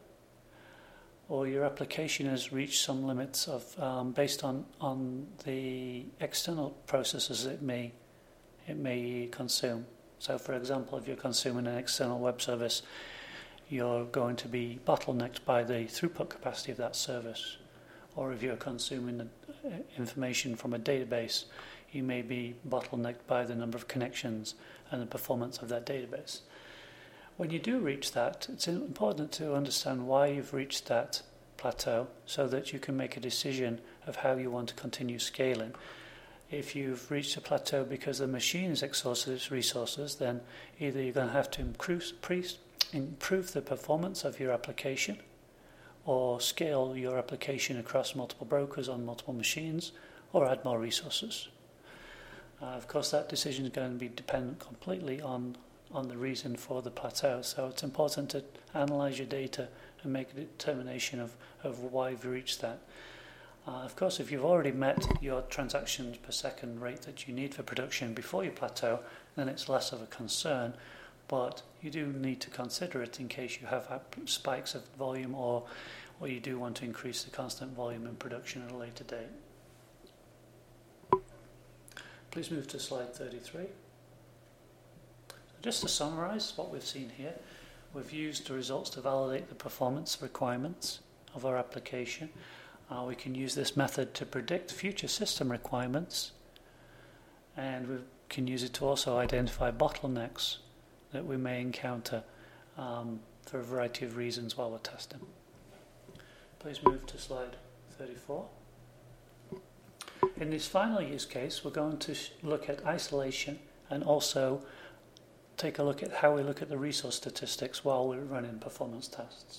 or your application has reached some limits of um, based on, on the external processes it may it may consume. So for example, if you're consuming an external web service, you're going to be bottlenecked by the throughput capacity of that service. Or if you're consuming information from a database, you may be bottlenecked by the number of connections and the performance of that database. When you do reach that, it's important to understand why you've reached that plateau so that you can make a decision of how you want to continue scaling. If you've reached a plateau because the machine has exhausted its resources, then either you're going to have to improve, improve the performance of your application or scale your application across multiple brokers on multiple machines or add more resources. Uh, of course, that decision is going to be dependent completely on, on the reason for the plateau, so it's important to analyze your data and make a determination of, of why you've reached that. Uh, of course, if you've already met your transactions per second rate that you need for production before you plateau, then it's less of a concern, but you do need to consider it in case you have spikes of volume or, or you do want to increase the constant volume in production at a later date. Please move to slide thirty-three. Just to summarize what we've seen here, we've used the results to validate the performance requirements of our application. Uh, we can use this method to predict future system requirements, and we can use it to also identify bottlenecks that we may encounter um, for a variety of reasons while we're testing. Please move to slide thirty-four. In this final use case, we're going to sh- look at isolation and also take a look at how we look at the resource statistics while we're running performance tests.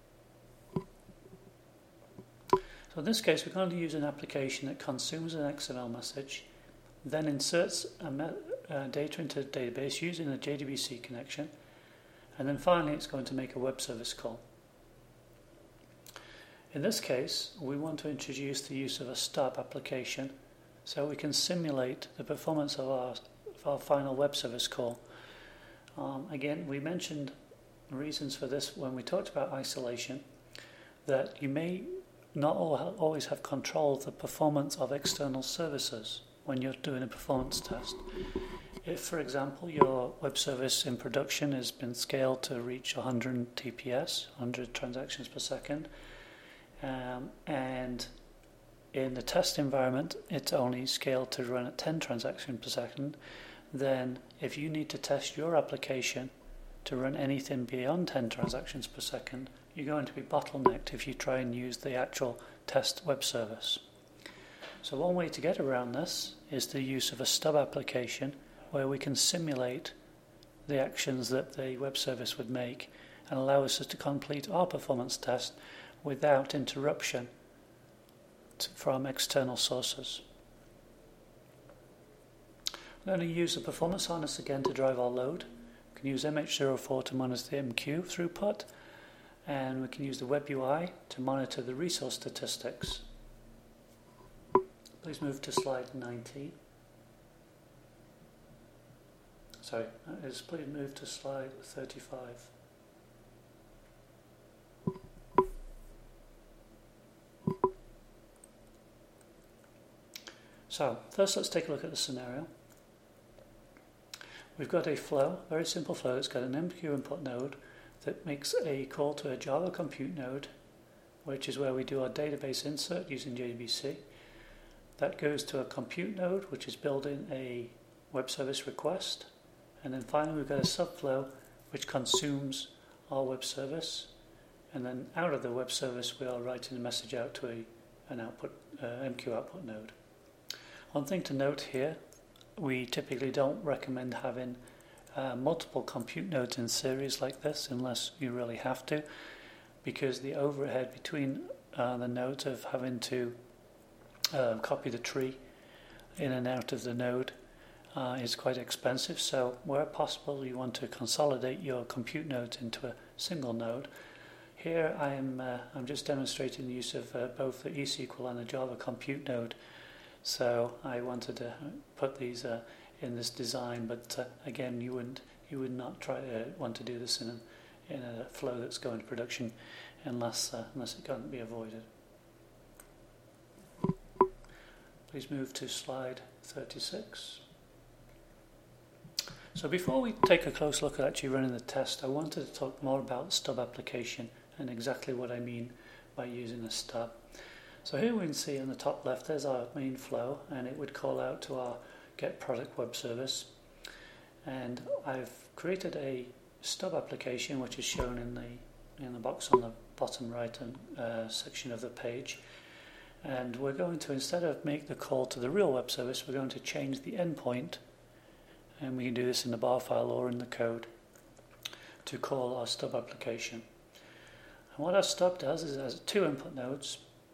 So in this case, we're going to use an application that consumes an X M L message, then inserts a me- uh, data into the database using a J D B C connection, and then finally it's going to make a web service call. In this case, we want to introduce the use of a stub application so we can simulate the performance of our, of our final web service call. Um, again, we mentioned reasons for this when we talked about isolation, that you may not always have control of the performance of external services when you're doing a performance test. If, for example, your web service in production has been scaled to reach one hundred T P S, one hundred transactions per second, um, and in the test environment it's only scaled to run at ten transactions per second, then if you need to test your application to run anything beyond ten transactions per second, you're going to be bottlenecked if you try and use the actual test web service. So one way to get around this is the use of a stub application where we can simulate the actions that the web service would make and allow us to complete our performance test without interruption to, from external sources. I'm going to use the performance harness again to drive our load. We can use M H zero four to monitor the M Q throughput, and we can use the web U I to monitor the resource statistics. Please move to slide nineteen. Sorry, is please move to slide thirty-five. So, first let's take a look at the scenario. We've got a flow, very simple flow. It's got an M Q input node that makes a call to a Java compute node, which is where we do our database insert using J D B C. That goes to a compute node, which is building a web service request. And then finally we've got a subflow which consumes our web service. And then out of the web service we are writing a message out to a, an output uh, M Q output node. One thing to note here, we typically don't recommend having uh, multiple compute nodes in series like this unless you really have to, because the overhead between uh, the nodes of having to uh, copy the tree in and out of the node uh, is quite expensive. So where possible you want to consolidate your compute nodes into a single node. Here I am uh, I'm just demonstrating the use of uh, both the eSQL and the Java compute node. So I wanted to put these uh, in this design, but uh, again, you wouldn't, you would not try to want to do this in a, in a flow that's going to production, unless uh, unless it can't be avoided. Please move to slide thirty-six. So before we take a close look at actually running the test, I wanted to talk more about the stub application and exactly what I mean by using a stub. So here we can see in the top left there's our main flow, and it would call out to our get product web service. And I've created a stub application which is shown in the in the box on the bottom right and, uh, section of the page. And we're going to, instead of make the call to the real web service, we're going to change the endpoint, and we can do this in the bar file or in the code, to call our stub application. And what our stub does is it has two input nodes.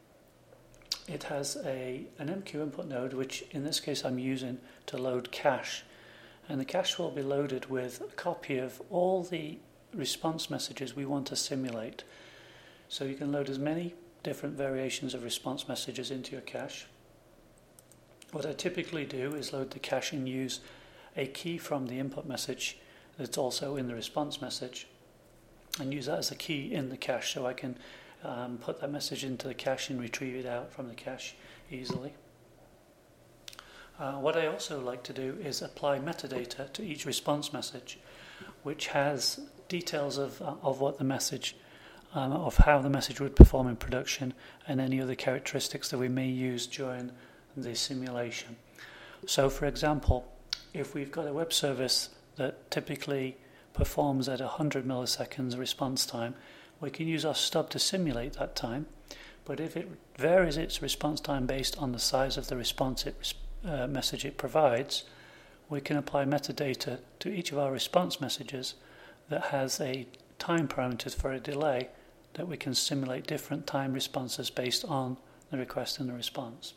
It has a an M Q input node, which in this case I'm using to load cache. And the cache will be loaded with a copy of all the response messages we want to simulate. So you can load as many different variations of response messages into your cache. What I typically do is load the cache and use a key from the input message that's also in the response message, and use that as a key in the cache, so I can um, put that message into the cache and retrieve it out from the cache easily. Uh, what I also like to do is apply metadata to each response message, which has details of uh, of what the message Um, of how the message would perform in production, and any other characteristics that we may use during the simulation. So for example, if we've got a web service that typically performs at one hundred milliseconds response time, we can use our stub to simulate that time. But if it varies its response time based on the size of the response it, uh, message it provides, we can apply metadata to each of our response messages that has a time parameters for a delay, that we can simulate different time responses based on the request and the response.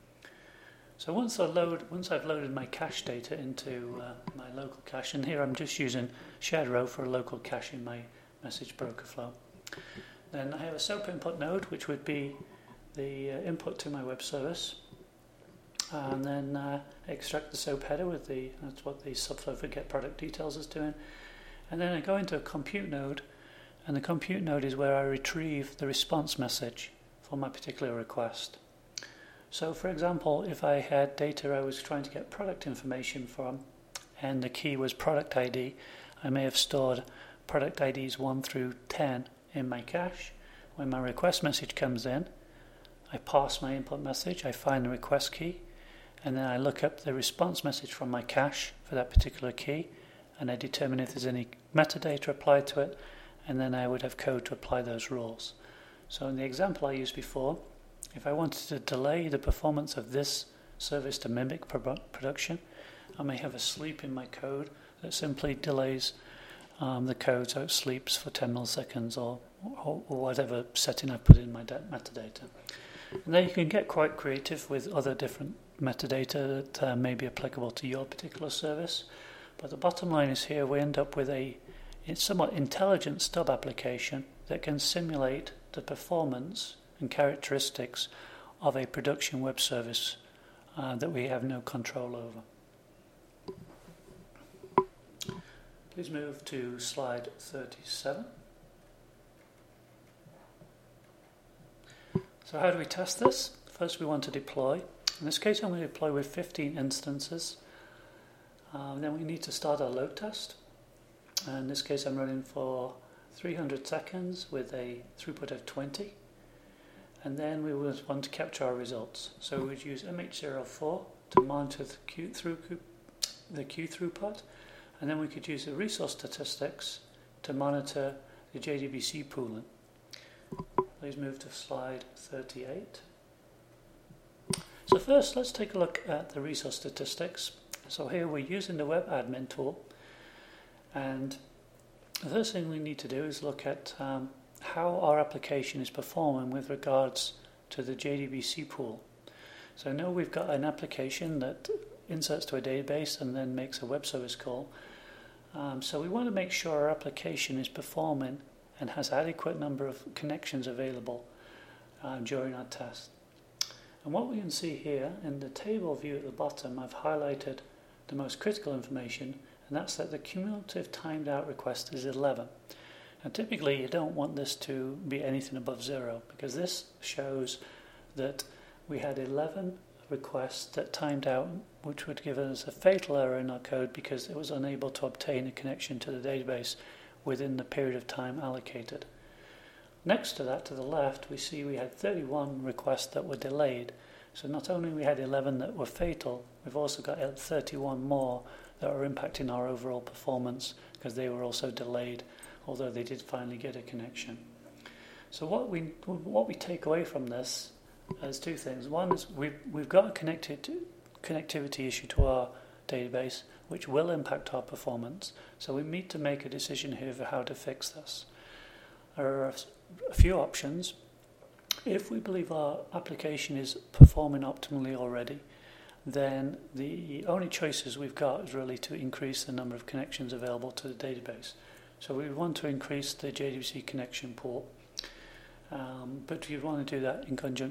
So once I load, once I've loaded my cache data into uh, my local cache, and here I'm just using shared row for a local cache in my message broker flow. Then I have a SOAP input node, which would be the uh, input to my web service, and then uh, extract the SOAP header with the, that's what the subflow for get product details is doing. And then I go into a compute node, and the compute node is where I retrieve the response message for my particular request. So for example, if I had data I was trying to get product information from, and the key was product I D, I may have stored product I Ds one through ten in my cache. When my request message comes in, I pass my input message, I find the request key, and then I look up the response message from my cache for that particular key, and I determine if there's any metadata applied to it, and then I would have code to apply those rules. So in the example I used before, if I wanted to delay the performance of this service to mimic production, I may have a sleep in my code that simply delays um, the code so it sleeps for ten milliseconds or, or, or whatever setting I put in my metadata. And then you can get quite creative with other different metadata that uh, may be applicable to your particular service. But the bottom line is here we end up with a somewhat intelligent stub application that can simulate the performance and characteristics of a production web service uh, that we have no control over. Please move to slide thirty-seven. So how do we test this? First we want to deploy. In this case I'm going to deploy with fifteen instances. Um, then we need to start our load test. And in this case I'm running for three hundred seconds with a throughput of twenty. And then we would want to capture our results. So we would use M H zero four to monitor the queue, through, the queue throughput. And then we could use the resource statistics to monitor the J D B C pooling. Please move to slide thirty-eight. So first let's take a look at the resource statistics. So here we're using the web admin tool, and the first thing we need to do is look at um, how our application is performing with regards to the J D B C pool. So now we've got an application that inserts to a database and then makes a web service call. Um, so we want to make sure our application is performing and has adequate number of connections available uh, during our test. And what we can see here in the table view at the bottom, I've highlighted the most critical information, and that's that the cumulative timed out request is eleven. And typically you don't want this to be anything above zero, because this shows that we had eleven requests that timed out, which would give us a fatal error in our code because it was unable to obtain a connection to the database within the period of time allocated. Next to that, to the left, we see we had thirty-one requests that were delayed. So not only we had eleven that were fatal, we've also got thirty-one more that are impacting our overall performance because they were also delayed, although they did finally get a connection. So what we what we take away from this is two things. One is we've, we've got a connected connectivity issue to our database, which will impact our performance. So we need to make a decision here for how to fix this. There are a few options. If we believe our application is performing optimally already, then the only choices we've got is really to increase the number of connections available to the database. So we want to increase the J D B C connection pool, um, but we want to do that in conjunction